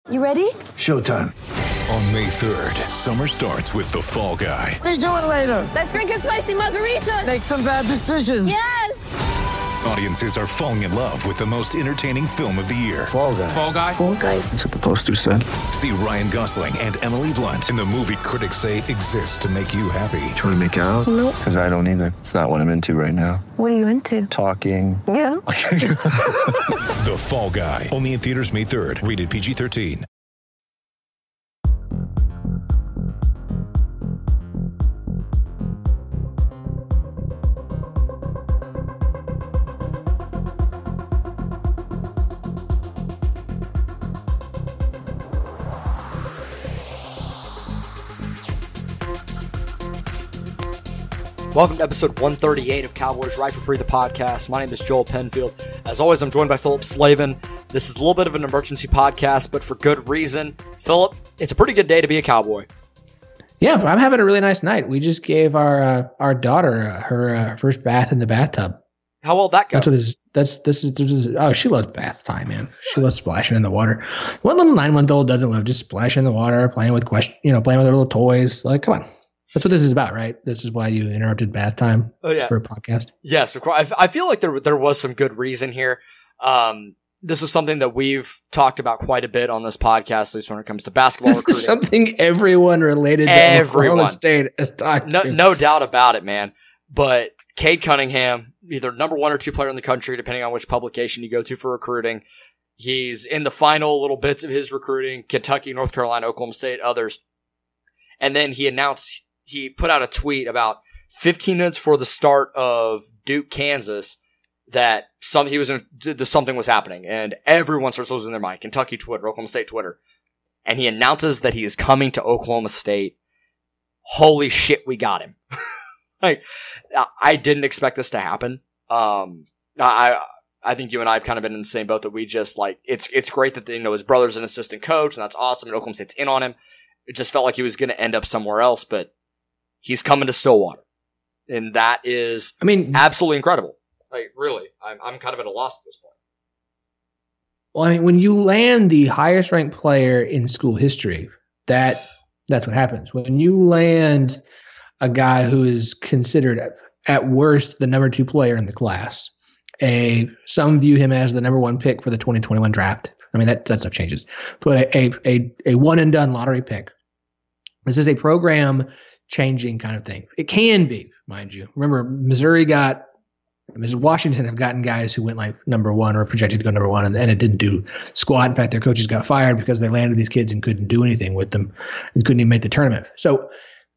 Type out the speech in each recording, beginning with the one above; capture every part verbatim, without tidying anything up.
You ready? Showtime. On May third, summer starts with The Fall Guy. Let's do it later. Let's drink a spicy margarita. Make some bad decisions. Yes! Audiences are falling in love with the most entertaining film of the year. Fall Guy. Fall Guy? Fall Guy. That's what the poster said. See Ryan Gosling and Emily Blunt in the movie critics say exists to make you happy. Trying to make it out? Nope. Because I don't either. It's not what I'm into right now. What are you into? Talking. Yeah. The Fall Guy. Only in theaters May third. Rated P G thirteen. Welcome to episode one thirty-eight of Cowboys Right for Free, the podcast. My name is Joel Penfield. As always, I'm joined by Philip Slavin. This is a little bit of an emergency podcast, but for good reason. Philip, it's a pretty good day to be a Cowboy. Yeah, I'm having a really nice night. We just gave our uh, our daughter uh, her uh, first bath in the bathtub. How will that go? That's what this is. That's this is, this is. Oh, she loves bath time, man. She loves splashing in the water. What little nine month old doesn't love just splashing in the water, playing with question, you know, playing with her little toys? Like, come on. That's what this is about, right? This is why you interrupted bath time oh, yeah. for a podcast. Yes, of course. I, I feel like there there was some good reason here. Um, this is something that we've talked about quite a bit on this podcast, at least when it comes to basketball recruiting. Something everyone related to Everyone. Oklahoma State has talked No, to. no doubt about it, man. But Cade Cunningham, either number one or two player in the country, depending on which publication you go to for recruiting. He's in the final little bits of his recruiting, Kentucky, North Carolina, Oklahoma State, others. And then he announced, he put out a tweet about fifteen minutes before the start of Duke, Kansas, that some he was in, something was happening, and everyone starts losing their mind. Kentucky Twitter, Oklahoma State Twitter, and he announces that he is coming to Oklahoma State. Holy shit, we got him! Like, I didn't expect this to happen. Um, I I think you and I have kind of been in the same boat that we just like it's it's great that you know his brother's an assistant coach, and that's awesome. And Oklahoma State's in on him. It just felt like he was going to end up somewhere else, but he's coming to Stillwater, and that is, I mean, absolutely incredible. Like, really, I'm I'm kind of at a loss at this point. Well, I mean, when you land the highest ranked player in school history, that that's what happens. When you land a guy who is considered at worst the number two player in the class, a some view him as the number one pick for the twenty twenty-one draft. I mean, that that stuff changes, but a a a one and done lottery pick. This is a program changing kind of thing. It can be, mind you. Remember, Missouri got, Missouri Washington have gotten guys who went like number one or projected to go number one, and, and it didn't do squat. In fact, their coaches got fired because they landed these kids and couldn't do anything with them and couldn't even make the tournament. So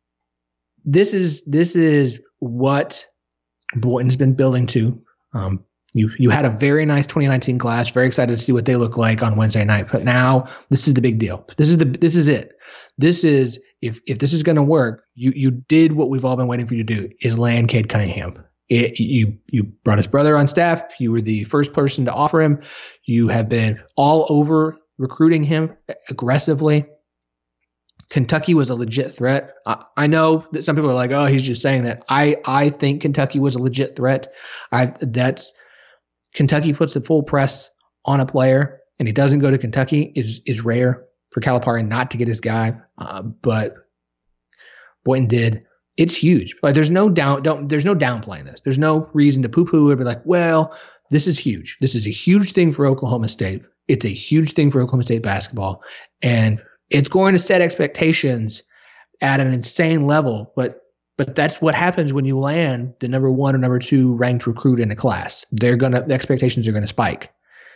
this is this is what Boynton's been building to. Um, you you had a very nice twenty nineteen class. Very excited to see what they look like on Wednesday night. But now this is the big deal. This is the this is it. This is if if this is going to work. You you did what we've all been waiting for you to do, is land Cade Cunningham. It, you you brought his brother on staff. You were the first person to offer him. You have been all over recruiting him aggressively. Kentucky was a legit threat. I, I know that some people are like, "Oh, he's just saying that." I I think Kentucky was a legit threat. I that's Kentucky puts the full press on a player, and he doesn't go to Kentucky is is rare for Calipari not to get his guy. Uh, but Boynton did. It's huge. Like there's no down don't there's no downplaying this. There's no reason to poo-poo it. Be like, well, this is huge. This is a huge thing for Oklahoma State. It's a huge thing for Oklahoma State basketball, and it's going to set expectations at an insane level. But but that's what happens when you land the number one or number two ranked recruit in a class. They're gonna the expectations are gonna spike.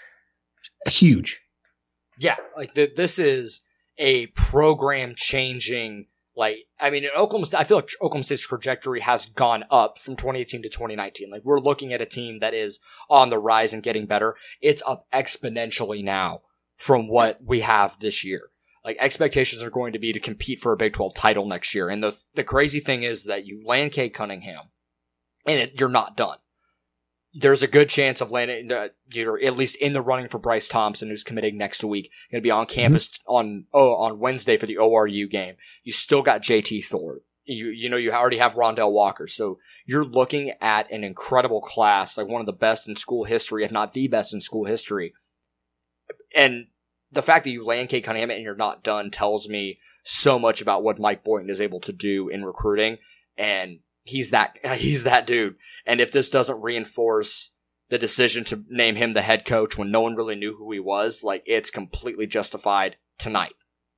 Huge. Yeah, like the, this is a program changing. Like, I mean, in Oklahoma State, I feel like Oklahoma State's trajectory has gone up from twenty eighteen to twenty nineteen. Like, we're looking at a team that is on the rise and getting better. It's up exponentially now from what we have this year. Like, expectations are going to be to compete for a Big twelve title next year. And the the crazy thing is that you land Cade Cunningham, and it, you're not done. There's a good chance of landing, uh, you're at least in the running for Bryce Thompson, who's committing next week. Going to be on campus mm-hmm. on oh on Wednesday for the O R U game. You still got J T Thor. You you know you already have Rondell Walker. So you're looking at an incredible class, like one of the best in school history, if not the best in school history. And the fact that you land Cade Cunningham and you're not done tells me so much about what Mike Boynton is able to do in recruiting. And he's that, he's that dude. And if this doesn't reinforce the decision to name him the head coach when no one really knew who he was, like, it's completely justified tonight.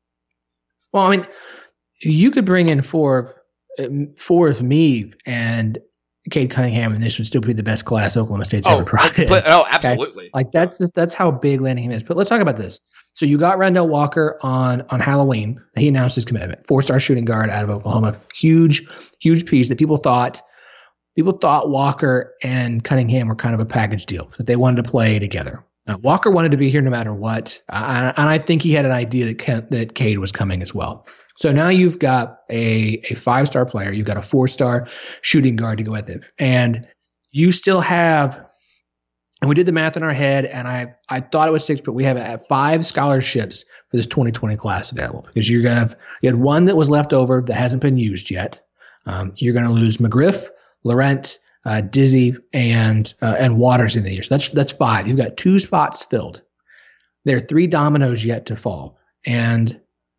Well, I mean, you could bring in four, four of me and Cade Cunningham, and this would still be the best class Oklahoma State's oh, ever provided. But, oh, absolutely. Okay? Like that's that's how big landing him is. But let's talk about this. So you got Rondell Walker on on Halloween. He announced his commitment. Four-star shooting guard out of Oklahoma. Huge, huge piece that people thought people thought Walker and Cunningham were kind of a package deal, that they wanted to play together. Uh, Walker wanted to be here no matter what, uh, and I think he had an idea that Ken, that Cade was coming as well. So now you've got a, a five-star player. You've got a four-star shooting guard to go with it. And you still have, and we did the math in our head, and I, I thought it was six, but we have five scholarships for this twenty twenty class available because you're going to have, you had one that was left over that hasn't been used yet. Um, you're going to lose McGriff, Laurent, uh, Dizzy, and uh, and Waters in the year. So that's, that's five. You've got two spots filled. There are three dominoes yet to fall. And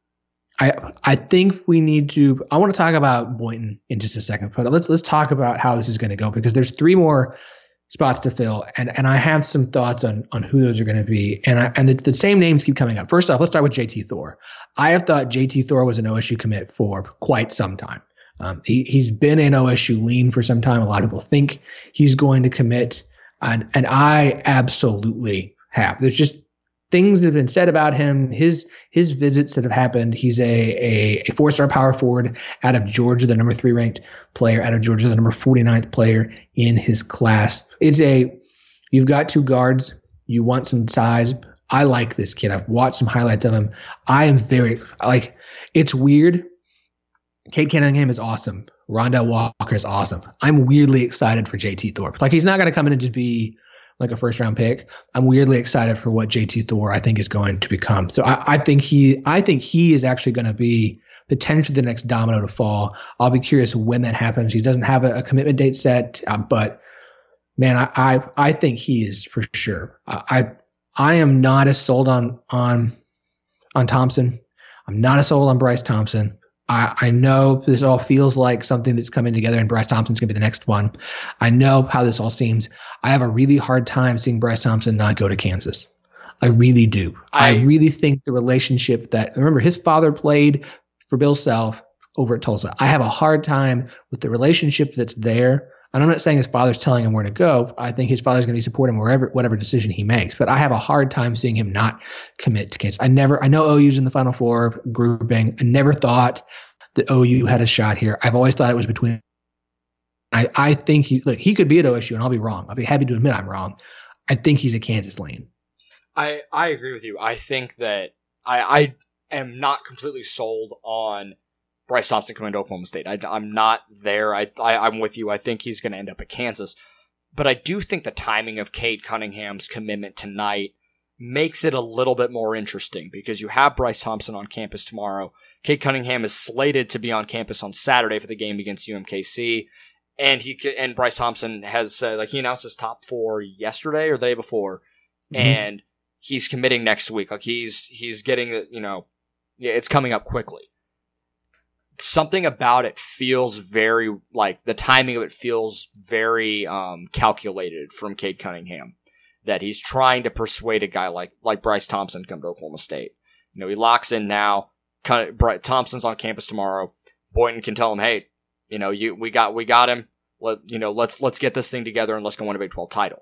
I I think we need to. I want to talk about Boynton in just a second, but let's let's talk about how this is going to go because there's three more spots to fill, and and I have some thoughts on on who those are going to be, and I, and the, the same names keep coming up. First off, let's start with J T Thor. I have thought J T Thor was an O S U commit for quite some time. Um, he he's been in O S U lean for some time. A lot of people think he's going to commit, and and I absolutely have. There's just things that have been said about him, his his visits that have happened. He's a, a, a four-star power forward out of Georgia, the number three ranked player out of Georgia, the number forty-ninth player in his class. It's a, you've got two guards. You want some size. I like this kid. I've watched some highlights of him. I am very, like, it's weird. Cade Cunningham is awesome. Rondell Walker is awesome. I'm weirdly excited for J T Thorpe. Like, he's not going to come in and just be like a first round pick. I'm weirdly excited for what J T Thor I think is going to become. So I, I think he I think he is actually going to be potentially the next domino to fall. I'll be curious when that happens. He doesn't have a, a commitment date set, uh, but man, I, I I think he is for sure. I I am not as sold on on on Thompson. I'm not as sold on Bryce Thompson. I, I know this all feels like something that's coming together and Bryce Thompson's going to be the next one. I know how this all seems. I have a really hard time seeing Bryce Thompson not go to Kansas. I really do. I, I really think the relationship that, remember, his father played for Bill Self over at Tulsa. I have a hard time with the relationship that's there. And I'm not saying his father's telling him where to go. I think his father's going to be supporting wherever, whatever decision he makes. But I have a hard time seeing him not commit to Kansas. I never, I know O U's in the Final Four grouping. I never thought that O U had a shot here. I've always thought it was between. I, I think he, look, he could be at O S U, and I'll be wrong. I'll be happy to admit I'm wrong. I think he's a Kansas lane. I, I agree with you. I think that I, I am not completely sold on Bryce Thompson coming to Oklahoma State. I, I'm not there. I, I, I'm with you. I think he's going to end up at Kansas. But I do think the timing of Cade Cunningham's commitment tonight makes it a little bit more interesting because you have Bryce Thompson on campus tomorrow. Cade Cunningham is slated to be on campus on Saturday for the game against U M K C. And he and Bryce Thompson has, uh, like, he announced his top four yesterday or the day before. Mm-hmm. And he's committing next week. Like, he's, he's getting, you know, yeah, it's coming up quickly. Something about it feels very, like, the timing of it feels very um, calculated from Cade Cunningham. That he's trying to persuade a guy like like Bryce Thompson to come to Oklahoma State. You know, he locks in now. Kind of, Bryce Thompson's on campus tomorrow. Boynton can tell him, hey, you know, you we got we got him. Let you know, let's let's get this thing together and let's go win a Big twelve title.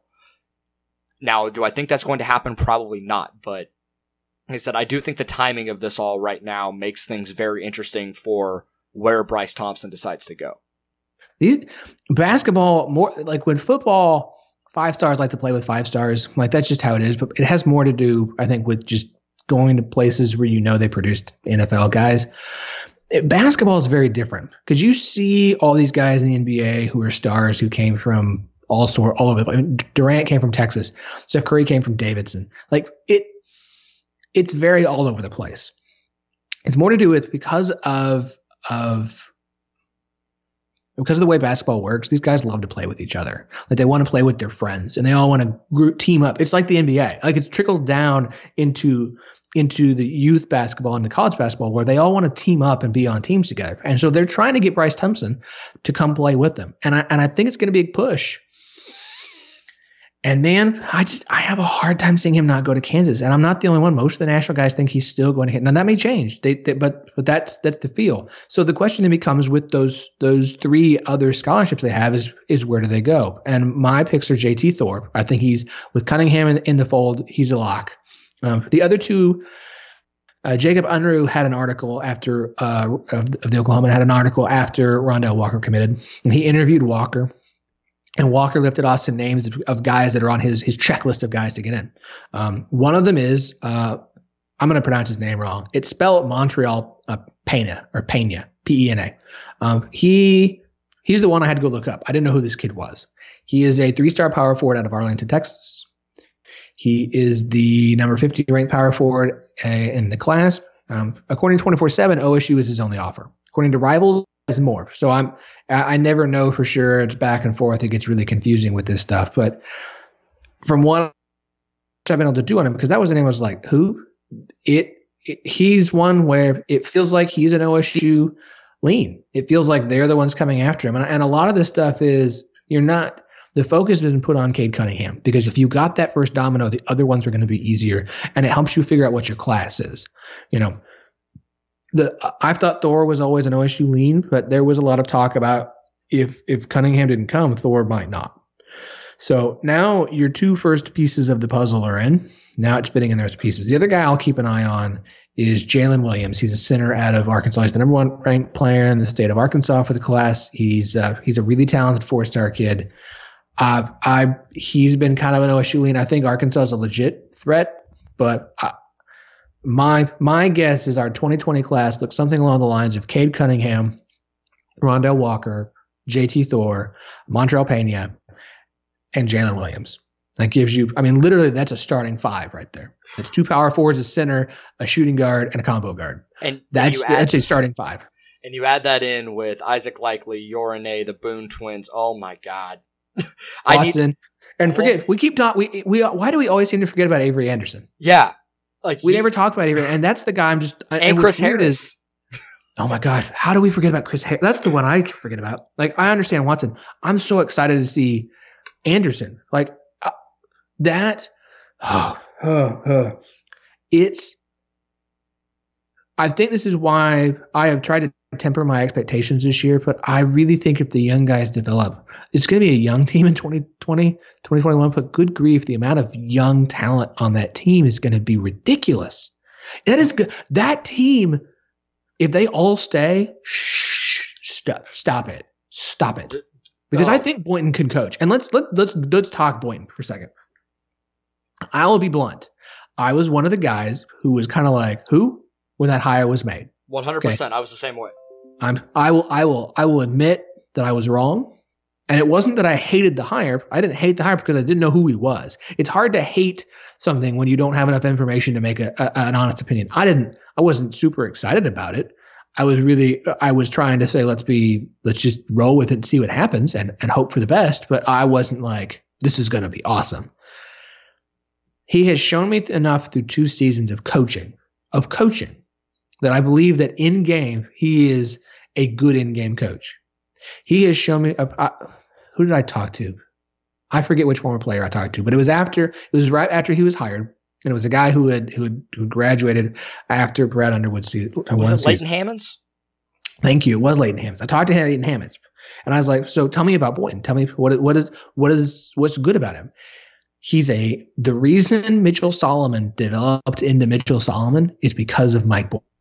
Now, do I think that's going to happen? Probably not. But like I said, I do think the timing of this all right now makes things very interesting for where Bryce Thompson decides to go. These basketball, more like when football, five stars like to play with five stars. Like, that's just how it is. But it has more to do, I think, with just going to places where you know they produced N F L guys. It, basketball is very different because you see all these guys in the N B A who are stars who came from all sort, all over. I mean, Durant came from Texas. Steph Curry came from Davidson. Like, it, it's very all over the place. It's more to do with because of of because of the way basketball works. These guys love to play with each other. Like, they want to play with their friends, and they all want to group, team up. It's like the N B A. Like, it's trickled down into into the youth basketball and the college basketball where they all want to team up and be on teams together. And so they're trying to get Bryce Thompson to come play with them. And I and I think it's going to be a push. And man, I just I have a hard time seeing him not go to Kansas. And I'm not the only one. Most of the national guys think he's still going to hit. Now that may change. They, they but but that's that's the feel. So the question then becomes with those those three other scholarships they have is is where do they go? And my picks are J T Thorpe. I think he's with Cunningham in, in the fold. He's a lock. Um, the other two, uh, Jacob Unruh had an article after uh, of, of the Oklahoma had an article after Rondell Walker committed, and he interviewed Walker. And Walker lifted off some names of, of guys that are on his his checklist of guys to get in. Um, one of them is uh, I'm going to pronounce his name wrong. It's spelled Montreal uh, Pena or Pena P E N A. Um, he he's the one I had to go look up. I didn't know who this kid was. He is a three-star power forward out of Arlington, Texas. He is the number fifty ranked power forward uh, in the class. Um, according to twenty-four seven, O S U is his only offer. According to Rivals, is more. So I'm I never know for sure. It's back and forth. It gets really confusing with this stuff. But from what I've been able to do on him, because that was the name I was like, who? It, it he's one where it feels like he's an O S U lean. It feels like they're the ones coming after him. And, and a lot of this stuff is you're not the focus has been put on Cade Cunningham, because if you got that first domino, the other ones are going to be easier, and it helps you figure out what your class is. You know, the I thought Thor was always an O S U lean, but there was a lot of talk about if if Cunningham didn't come, Thor might not. So now your two first pieces of the puzzle are in. Now it's fitting in those pieces. The other guy I'll keep an eye on is Jalen Williams. He's a center out of Arkansas. He's the number one ranked player in the state of Arkansas for the class. He's uh, he's a really talented four-star kid. Uh, I he's been kind of an O S U lean. I think Arkansas is a legit threat, but I, my my guess is our twenty twenty class looks something along the lines of Cade Cunningham, Rondell Walker, J T Thor, Montreal Pena, and Jalen Williams. That gives you, I mean, literally that's a starting five right there. It's two power forwards, a center, a shooting guard, and a combo guard. And that's you add, that's a starting five. And you add that in with Isaac Likely, Yorane, the Boone twins. Oh my God. I Watson. Need, and forget, we keep talking, we, we, why do we always seem to forget about Avery Anderson? Yeah. Like we he, never talked about Avery, and that's the guy I'm just, and, and Chris Harris. Is, oh my God. How do we forget about Chris Harris? That's the one I forget about. Like, I understand Watson. I'm so excited to see Anderson. Like, uh, that, oh, oh, oh. It's, I think this is why I have tried to temper my expectations this year, but I really think if the young guys develop, it's going to be a young team in twenty twenty, twenty twenty-one, but good grief, the amount of young talent on that team is going to be ridiculous. That is good. That team, if they all stay, shh, stop, stop it, stop it. Because oh. I think Boynton can coach. And let's, let, let's, let's talk Boynton for a second. I will be blunt. I was one of the guys who was kind of like, who? When that hire was made. one hundred percent. Okay. I was the same way. I'm, I will, I will, I will admit that I was wrong. And it wasn't that I hated the hire. I didn't hate the hire because I didn't know who he was. It's hard to hate something when you don't have enough information to make a, a, an honest opinion. I didn't, I wasn't super excited about it. I was really, I was trying to say, let's be, let's just roll with it and see what happens and, and hope for the best. But I wasn't like, this is going to be awesome. He has shown me enough through two seasons of coaching, of coaching, that I believe that in game, he is a good in-game coach. He has shown me, uh, uh, who did I talk to? I forget which former player I talked to, but it was after, it was right after he was hired. And it was a guy who had, who had, who graduated after Brad Underwood's season. Was it Leighton Hammonds? Thank you. It was Leighton Hammonds. I talked to Leighton Hammonds, and I was like, so tell me about Boynton. Tell me what, what is, what is, what's good about him? He's a, the reason Mitchell Solomon developed into Mitchell Solomon is because of Mike Boynton.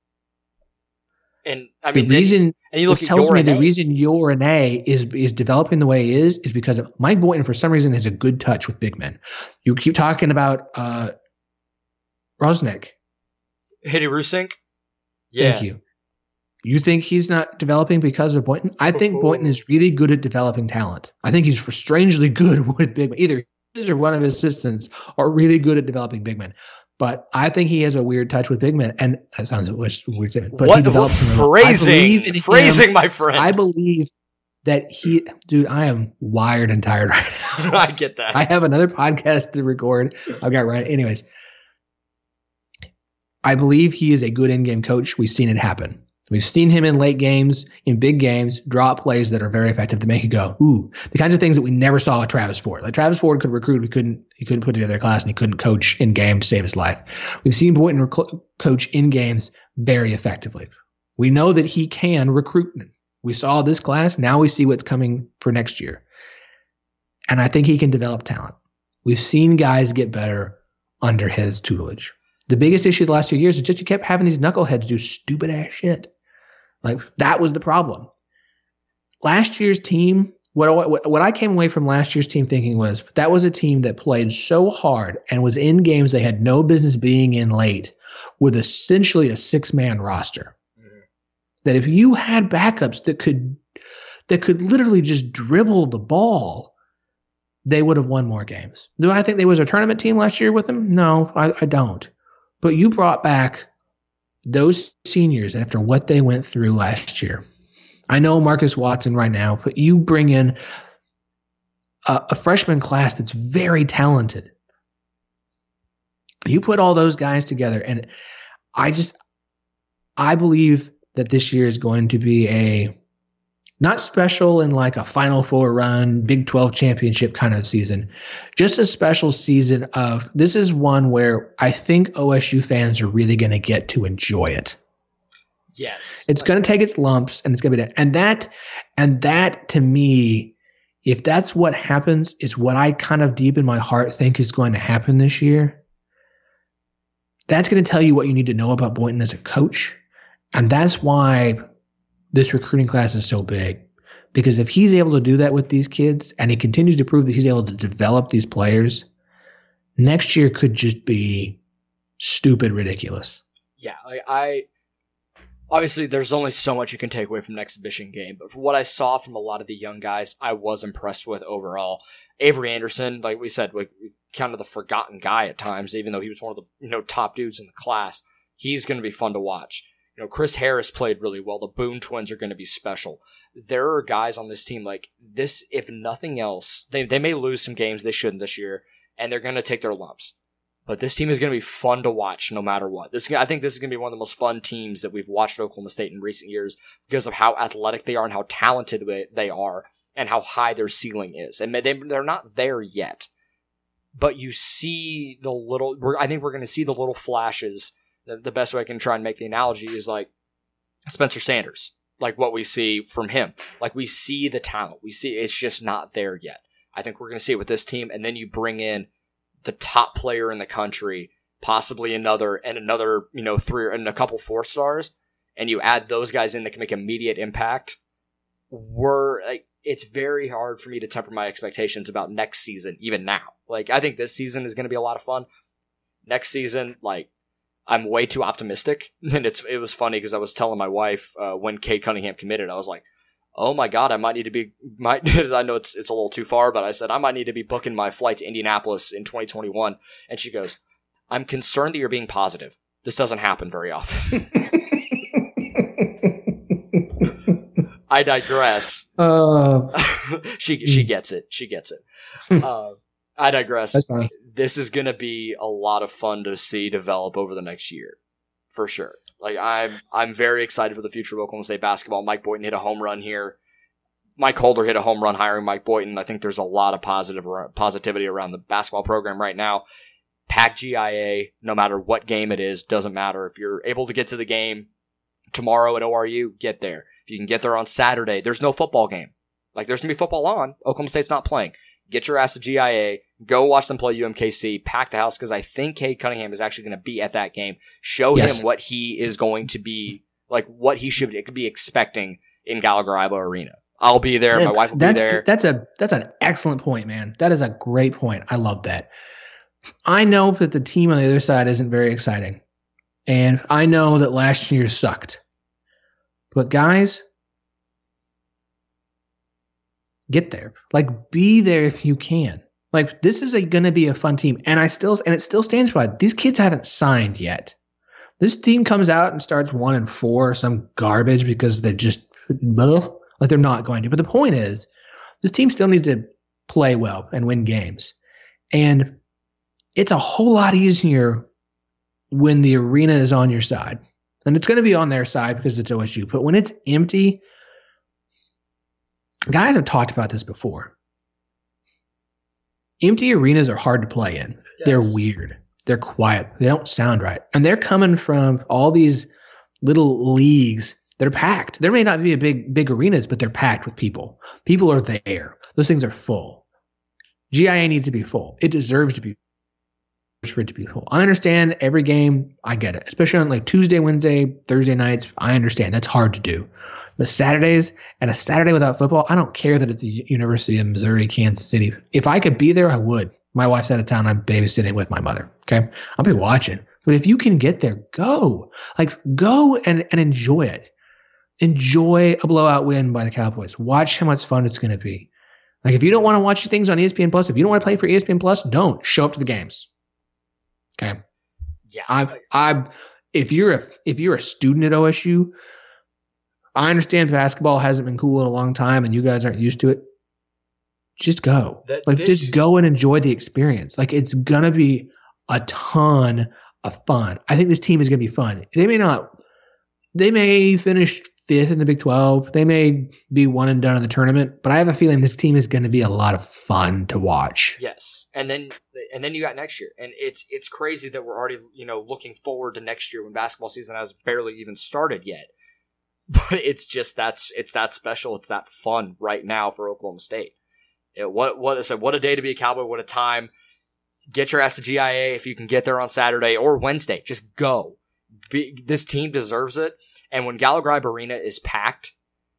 And I mean, the reason, and you look at tells Yorane. me the reason Yorane is is developing the way he is is because of Mike Boynton. For some reason, has a good touch with big men. You keep talking about uh, Rosnick, Hedy Rusink. Yeah. Thank you. You think he's not developing because of Boynton? I think Boynton is really good at developing talent. I think he's strangely good with big men. Either his or one of his assistants are really good at developing big men. But I think he has a weird touch with big men, and that sounds weird. But what he develops phrasing? Phrasing, him. My friend. I believe that he, dude. I am wired and tired right now. I get that. I have another podcast to record. I've got right. Anyways, I believe he is a good in-game coach. We've seen it happen. We've seen him in late games, in big games, draw up plays that are very effective to make you go, ooh, the kinds of things that we never saw with Travis Ford. Like Travis Ford could recruit, he couldn't, he couldn't put together a class, and he couldn't coach in game to save his life. We've seen Boynton rec- coach in games very effectively. We know that he can recruit. We saw this class. Now we see what's coming for next year. And I think he can develop talent. We've seen guys get better under his tutelage. The biggest issue the last two years is just you kept having these knuckleheads do stupid ass shit. Like that was the problem. Last year's team, what, what what I came away from last year's team thinking was that was a team that played so hard and was in games they had no business being in late with essentially a six-man roster. Mm-hmm. That if you had backups that could that could literally just dribble the ball, they would have won more games. Do I think there was a tournament team last year with them? No, I, I don't. But you brought back those seniors after what they went through last year. I know Marcus Watson right now, but you bring in a, a freshman class that's very talented. You put all those guys together, and I just, I believe that this year is going to be a, not special in like a Final Four run, Big twelve championship kind of season, just a special season of, this is one where I think O S U fans are really going to get to enjoy it. Yes. It's going to take its lumps, and it's going to be that. And that, and that to me, if that's what happens, is what I kind of deep in my heart think is going to happen this year. That's going to tell you what you need to know about Boynton as a coach. And that's why this recruiting class is so big, because if he's able to do that with these kids and he continues to prove that he's able to develop these players, next year could just be stupid ridiculous. Yeah, I, I obviously there's only so much you can take away from an exhibition game, but from what I saw from a lot of the young guys, I was impressed with overall. Avery Anderson, like we said, like kind of the forgotten guy at times, even though he was one of the you know top dudes in the class. He's going to be fun to watch. You know, Chris Harris played really well. The Boone twins are going to be special. There are guys on this team like this, if nothing else, they they may lose some games they shouldn't this year, and they're going to take their lumps. But this team is going to be fun to watch no matter what. This I think this is going to be one of the most fun teams that we've watched at Oklahoma State in recent years because of how athletic they are and how talented they are and how high their ceiling is. And they, they're not there yet. But you see the little, we're, I think we're going to see the little flashes. The best way I can try and make the analogy is like Spencer Sanders, like what we see from him. Like we see the talent. We see it's just not there yet. I think we're going to see it with this team. And then you bring in the top player in the country, possibly another and another, you know, three and a couple four stars. And you add those guys in that can make immediate impact. We're like, it's very hard for me to temper my expectations about next season, even now. Like I think this season is going to be a lot of fun. Next season, like, I'm way too optimistic, and it's it was funny because I was telling my wife uh, when Cade Cunningham committed, I was like, "Oh my god, I might need to be might." I know it's it's a little too far, but I said I might need to be booking my flight to Indianapolis in twenty twenty-one. And she goes, "I'm concerned that you're being positive. This doesn't happen very often." I digress. Uh, she she gets it. She gets it. Uh, I digress. That's fine. This is going to be a lot of fun to see develop over the next year, for sure. Like I'm, I'm very excited for the future of Oklahoma State basketball. Mike Boynton hit a home run here. Mike Holder hit a home run hiring Mike Boynton. I think there's a lot of positive positivity around the basketball program right now. Pack G I A, no matter what game it is, doesn't matter. If you're able to get to the game tomorrow at O R U, get there. If you can get there on Saturday, there's no football game. Like there's going to be football on. Oklahoma State's not playing. Get your ass to G I A. Go watch them play U M K C. Pack the house because I think Cade Cunningham is actually going to be at that game. Show yes. him what he is going to be, like what he should be expecting in Gallagher-Iba Arena. I'll be there. Man, my wife will be there. That's a that's an excellent point, man. That is a great point. I love that. I know that the team on the other side isn't very exciting, and I know that last year sucked. But guys, get there. Like, be there if you can. Like, this is going to be a fun team, and I still and it still stands by. These kids haven't signed yet. This team comes out and starts one and four, or some garbage because they're just well, like they're not going to. But the point is, this team still needs to play well and win games, and it's a whole lot easier when the arena is on your side. And it's going to be on their side because it's O S U. But when it's empty, guys have talked about this before. Empty arenas are hard to play in. Yes. They're weird. They're quiet. They don't sound right. And they're coming from all these little leagues that are packed. There may not be a big, big arenas, but they're packed with people. People are there. Those things are full. G I A needs to be full. It deserves to be for it to be full. I understand every game. I get it. Especially on like Tuesday, Wednesday, Thursday nights. I understand. That's hard to do. But Saturdays and a Saturday without football, I don't care that it's the University of Missouri, Kansas City. If I could be there, I would. My wife's out of town. I'm babysitting with my mother. Okay. I'll be watching. But if you can get there, go. Like, go and, and enjoy it. Enjoy a blowout win by the Cowboys. Watch how much fun it's going to be. Like, if you don't want to watch things on E S P N Plus, if you don't want to play for E S P N Plus, don't. Show up to the games. Okay. Yeah. I I if you're a if you're a student at O S U, I understand basketball hasn't been cool in a long time and you guys aren't used to it. Just go. That, like this, just go and enjoy the experience. Like it's gonna be a ton of fun. I think this team is gonna be fun. They may not they may finish fifth in the Big twelve. They may be one and done in the tournament, but I have a feeling this team is going to be a lot of fun to watch. Yes, and then and then you got next year, and it's it's crazy that we're already you know looking forward to next year when basketball season has barely even started yet. But it's just that's it's that special, it's that fun right now for Oklahoma State. It, what what I said, what a day to be a Cowboy, what a time. Get your ass to G I A if you can get there on Saturday or Wednesday. Just go. Be, this team deserves it. And when Gallagher Arena is packed,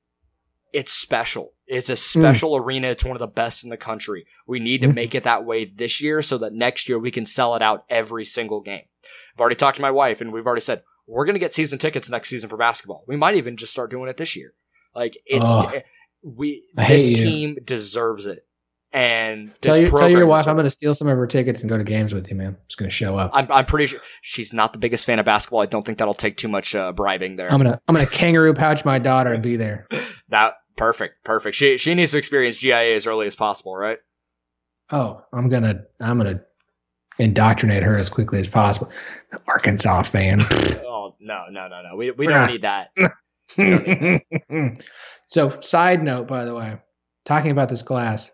it's special. It's a special mm. arena. It's one of the best in the country. We need to mm. make it that way this year so that next year we can sell it out every single game. I've already talked to my wife, and we've already said, we're going to get season tickets next season for basketball. We might even just start doing it this year. Like, it's oh, we. This team deserves it. And tell, your, tell your wife I'm going to steal some of her tickets and go to games with you, man. I'm just going to show up. I'm, I'm pretty sure she's not the biggest fan of basketball. I don't think that'll take too much uh, bribing there. I'm gonna I'm gonna kangaroo pouch my daughter and be there. That perfect, perfect. She she needs to experience G I A as early as possible, right? Oh, I'm gonna I'm gonna indoctrinate her as quickly as possible. Arkansas fan. Oh no no no no. We we don't need that. We don't need that. So, side note, by the way, talking about this class.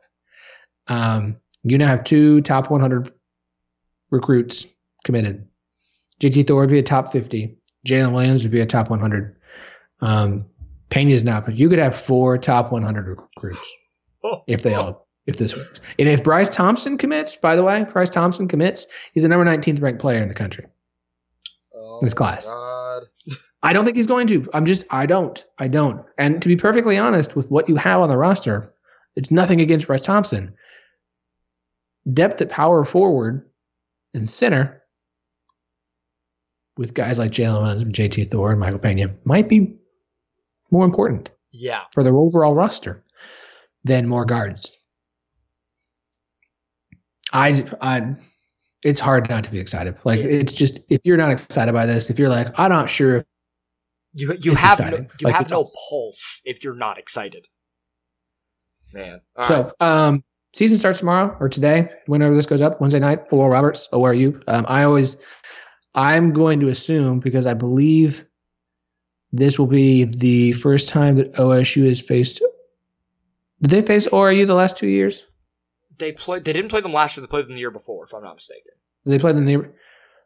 Um, you now have two top one hundred recruits committed. J T Thor would be a top fifty. Jalen Williams would be a top one hundred. Um, Pena's not, but you could have four top one hundred recruits if they all, if this works. And if Bryce Thompson commits, by the way, Bryce Thompson commits, he's the number nineteenth ranked player in the country. Oh, in this class. God. I don't think he's going to. I'm just, I don't. I don't. And to be perfectly honest with what you have on the roster, it's nothing against Bryce Thompson. Depth at power forward and center with guys like Jalen Williams, J T Thor, and Michael Pena might be more important yeah. for their overall roster than more guards. I, I, it's hard not to be excited. Like, yeah. It's just, if you're not excited by this, if you're like, I'm not sure if you you have no, you like have no awesome. pulse if you're not excited. Man. All so, right. um, season starts tomorrow or today, whenever this goes up, Wednesday night. Oral Roberts, O R U. Um, I always, I'm going to assume, because I believe this will be the first time that O S U has faced. Did they face O R U the last two years? They played. They didn't play them last year. They played them the year before, if I'm not mistaken. They played them the year.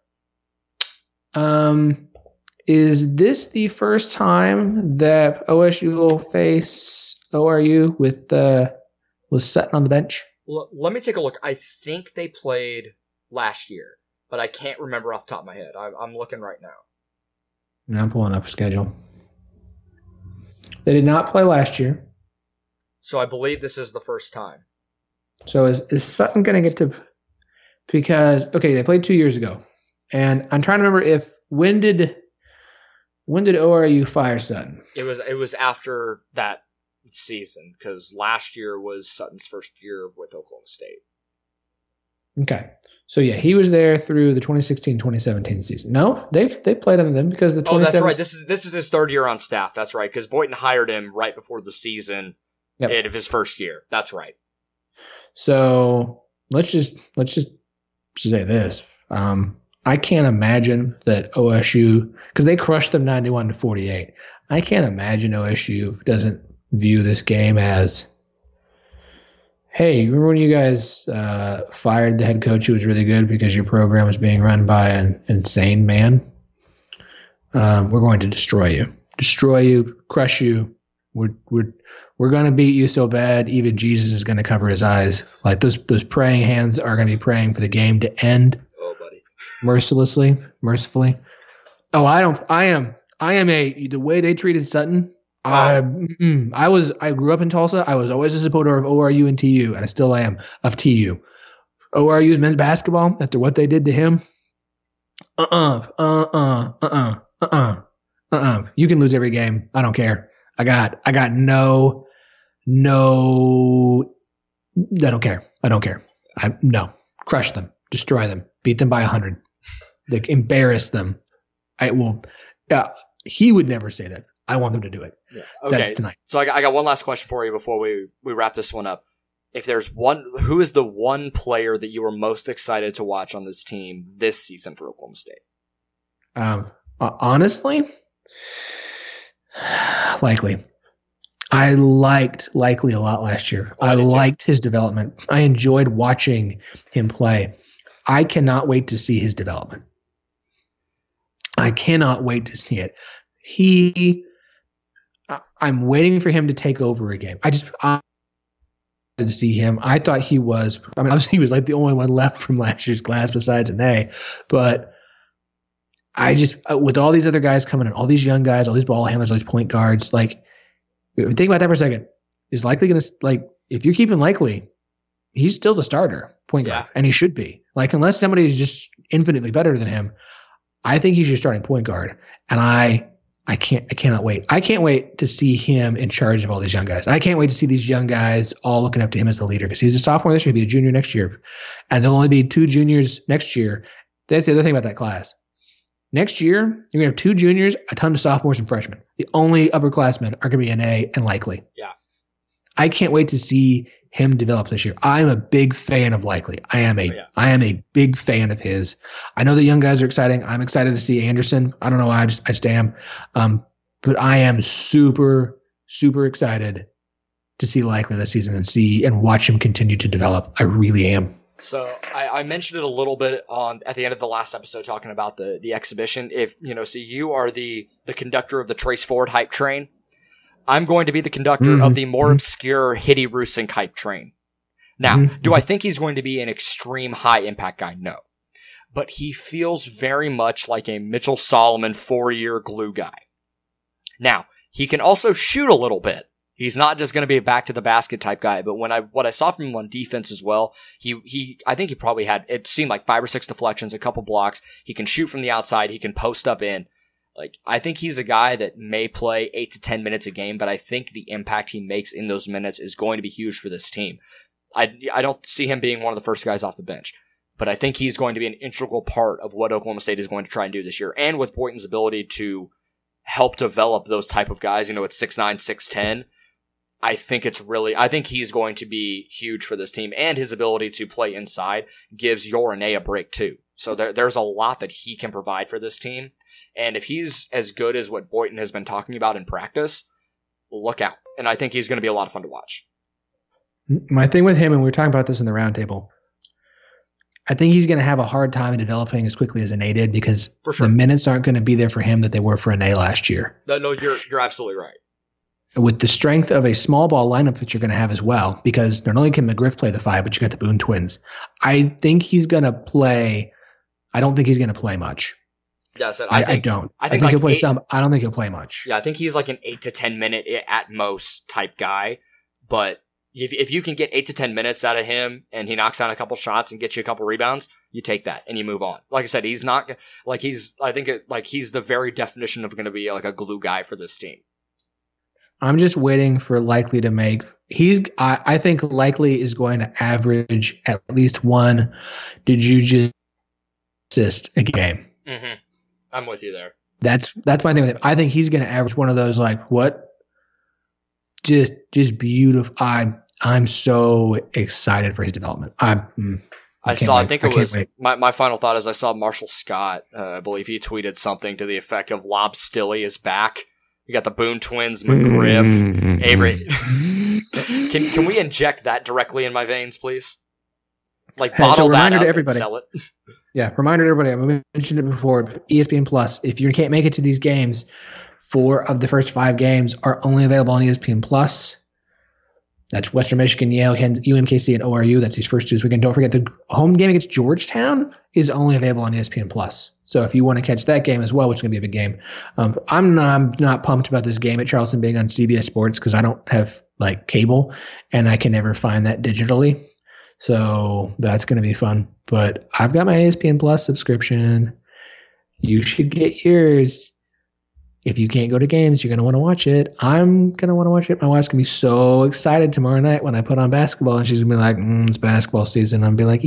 Um, is this the first time that O S U will face O R U with uh, was Sutton on the bench? L- let me take a look. I think they played last year, but I can't remember off the top of my head. I- I'm looking right now. And I'm pulling up a schedule. They did not play last year. So I believe this is the first time. So is, is Sutton going to get to – because, okay, they played two years ago. And I'm trying to remember if – when did when did O R U fire Sutton? It was it was after that season, because last year was Sutton's first year with Oklahoma State. Okay. So, yeah, he was there through the twenty sixteen twenty seventeen season. No, they've they played under them because the Oh, that's right. This is this is his third year on staff. That's right, because Boynton hired him right before the season yep. of his first year. That's right. So let's just let's just say this. Um, I can't imagine that O S U, because they crushed them ninety-one to forty-eight. I can't imagine O S U doesn't view this game as, hey, remember when you guys uh, fired the head coach who was really good because your program was being run by an insane man? Um, we're going to destroy you, destroy you, crush you. We're we're we're going to beat you so bad, even Jesus is going to cover his eyes. Like those those praying hands are going to be praying for the game to end. Oh, buddy. Mercilessly, mercifully. Oh, I don't. I am. I am a. The way they treated Sutton. Oh. I. Mm, I was. I grew up in Tulsa. I was always a supporter of O R U and T U, and I still am of T U. O R U's men's basketball after what they did to him. Uh uh uh uh uh uh uh uh uh. You can lose every game. I don't care. I got. I got no. No. I don't care. I don't care. I no. Crush them. Destroy them. Beat them by a hundred. Like embarrass them. I will. Yeah, he would never say that. I want them to do it. Yeah. Okay. That's tonight. So I got, I got one last question for you before we, we wrap this one up. If there's one, who is the one player that you were most excited to watch on this team this season for Oklahoma State? Um, uh, honestly, Likely. I liked Likely a lot last year. Oh, I I did too. liked his development. I enjoyed watching him play. I cannot wait to see his development. I cannot wait to see it. He, I- I'm waiting for him to take over a game. I just, I to see him. I thought he was, I mean, obviously he was like the only one left from last year's class besides Anae, but I just, uh, with all these other guys coming in, all these young guys, all these ball handlers, all these point guards, like, think about that for a second. Is Likely going to, like, if you're keeping Likely, he's still the starter point guard, Yeah. and he should be. Like, unless somebody is just infinitely better than him, I think he's your starting point guard. And I, I can't, I cannot wait. I can't wait to see him in charge of all these young guys. I can't wait to see these young guys all looking up to him as the leader, because he's a sophomore this year, he'll be a junior next year, and there'll only be two juniors next year. That's the other thing about that class. Next year, you're gonna have two juniors, a ton of sophomores and freshmen. The only upperclassmen are gonna be Anae and Likely. Yeah. I can't wait to see him develop this year. I'm a big fan of Likely. I am a Oh, yeah. I am a big fan of his. I know the young guys are exciting. I'm excited to see Anderson. I don't know why, I just I just am. Um, but I am super, super excited to see Likely this season and see and watch him continue to develop. I really am. So I, I mentioned it a little bit on at the end of the last episode, talking about the the exhibition. If you know, so you are the the conductor of the Trace Ford hype train. I'm going to be the conductor Mhm. of the more obscure Hitty Rusink hype train. Now, Mhm. do I think he's going to be an extreme high impact guy? No, but he feels very much like a Mitchell Solomon four year glue guy. Now, he can also shoot a little bit. He's not just going to be a back to the basket type guy, but when I, what I saw from him on defense as well, he, he, I think he probably had, it seemed like five or six deflections, a couple blocks. He can shoot from the outside. He can post up in. Like, I think he's a guy that may play eight to ten minutes a game, but I think the impact he makes in those minutes is going to be huge for this team. I, I don't see him being one of the first guys off the bench, but I think he's going to be an integral part of what Oklahoma State is going to try and do this year. And with Boynton's ability to help develop those type of guys, you know, at six nine, six ten, I think it's really, I think he's going to be huge for this team, and his ability to play inside gives your Anae a break too. So there, there's a lot that he can provide for this team. And if he's as good as what Boynton has been talking about in practice, look out. And I think he's going to be a lot of fun to watch. My thing with him, and we were talking about this in the roundtable, I think he's going to have a hard time in developing as quickly as Anae did, because For sure. the minutes aren't going to be there for him that they were for Anae last year. No, no, you're, you're absolutely right. With the strength of a small ball lineup that you're going to have as well, because not only can McGriff play the five, but you got the Boone twins. I think he's going to play. I don't think he's going to play much. Yeah, I said, I, I, I, think, don't. I I think think, like he'll play eight- some. I don't think he'll play much. Yeah, I think he's like an eight to ten minute at most type guy. But if if you can get eight to ten minutes out of him and he knocks down a couple shots and gets you a couple rebounds, you take that and you move on. Like I said, he's not like he's. I think it, like he's the very definition of going to be like a glue guy for this team. I'm just waiting for Likely to make. He's. I, I think Likely is going to average at least one. Did you just assist a game? Mm-hmm. I'm with you there. That's that's my thing with him. I think he's going to average one of those, like, what? Just just beautiful. I'm I'm so excited for his development. I'm mm, I saw, wait. I think I it can't was, wait. my, my final thought is I saw Marshall Scott, uh, I believe he tweeted something to the effect of Lob Stilley is back. You got the Boone twins, McGriff, Avery. can can we inject that directly in my veins, please? Like, Hey, so bottle that reminder up to and everybody. sell it. Yeah, reminder to everybody. I mentioned it before. E S P N Plus. If you can't make it to these games, four of the first five games are only available on E S P N Plus. That's Western Michigan, Yale, U M K C, and O R U. That's these first two this weekend. Don't forget the home game against Georgetown is only available on E S P N Plus. So if you want to catch that game as well, which is going to be a big game, um, I'm not, I'm not pumped about this game at Charleston being on C B S Sports because I don't have like cable and I can never find that digitally. So that's going to be fun. But I've got my E S P N Plus subscription. You should get yours. If you can't go to games, you're going to want to watch it. I'm going to want to watch it. My wife's going to be so excited tomorrow night when I put on basketball, and she's going to be like, mm, it's basketball season. I'm going to be like,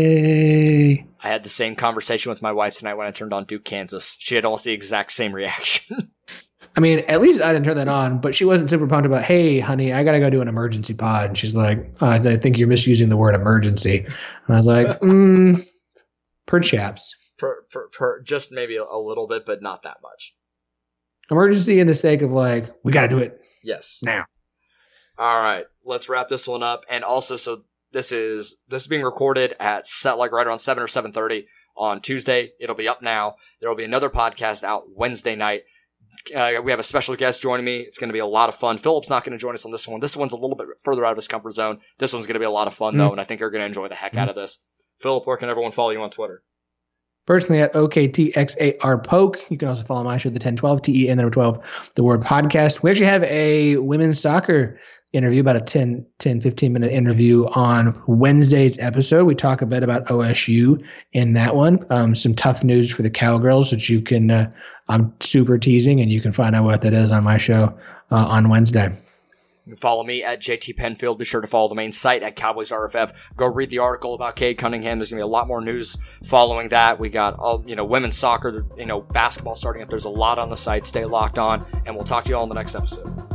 yay. I had the same conversation with my wife tonight when I turned on Duke, Kansas. She had almost the exact same reaction. I mean, at least I didn't turn that on, but she wasn't super pumped about, hey, honey, I got to go do an emergency pod. And she's like, oh, I think you're misusing the word emergency. And I was like, mm, perhaps. per, per, per, just maybe a, a little bit, but not that much. Emergency in the sake of like, we got to do it Yes. now. All right, let's wrap this one up. And also, so this is this is being recorded at set like right around seven or seven thirty on Tuesday. It'll be up now. There will be another podcast out Wednesday night. Uh, we have a special guest joining me. It's going to be a lot of fun. Philip's not going to join us on this one. This one's a little bit further out of his comfort zone. This one's going to be a lot of fun, mm. though, and I think you're going to enjoy the heck mm. out of this. Philip, where can everyone follow you on Twitter? Personally at O K T X A R Poke. You can also follow my show, the ten twelve, T E N number twelve, the word podcast. We actually have a women's soccer interview, about a ten, ten, fifteen minute interview on Wednesday's episode. We talk a bit about O S U in that one. Um, some tough news for the Cowgirls that you can, uh, I'm super teasing, and you can find out what that is on my show uh, on Wednesday. You can follow me at J T Penfield. Be sure to follow the main site at Cowboys R F F. Go read the article about Cade Cunningham. There's going to be a lot more news following that. We got all, you know, women's soccer, you know, basketball starting up. There's a lot on the site. Stay locked on, and we'll talk to you all in the next episode.